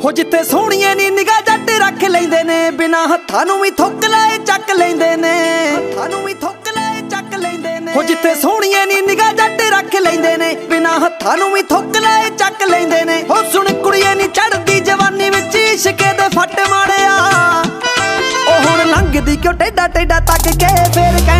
ਹੋ ਜਿੱਥੇ ਸੋਹਣੀਆਂ ਨੀ ਨਿਗਾਹ ਜੱਟ ਰੱਖ ਲੈਂਦੇ ਨੇ, ਬਿਨਾਂ ਹੱਥਾਂ ਨੂੰ ਵੀ ਥੁੱਕ ਲਾਏ ਚੱਕ ਲੈਂਦੇ ਨੇ, ਹੱਥਾਂ ਨੂੰ ਵੀ ਥੁੱਕ ਲਾਏ ਚੱਕ ਲੈਂਦੇ ਨੇ। ਹੋ ਜਿੱਥੇ ਸੋਹਣੀਆਂ ਨੀ ਨਿਗਾਹ ਜੱਟ ਰੱਖ ਲੈਂਦੇ ਨੇ, ਬਿਨਾਂ ਹੱਥਾਂ ਨੂੰ ਵੀ ਥੁੱਕ ਲਾਏ ਚੱਕ ਲੈਂਦੇ ਨੇ। ਹੋ ਸੁਣ ਕੁੜੀਏ ਨੀ ਚੜਦੀ ਜਵਾਨੀ ਵਿੱਚ ਇਸ਼ਕੇ ਦੇ ਫੱਟ ਮਾਰਿਆ, ਉਹ ਹੁਣ ਲੰਘਦੀ ਕਿਉਂ ਟੇਡਾ ਟੇਡਾ ਤੱਕ ਕੇ ਫੇਰ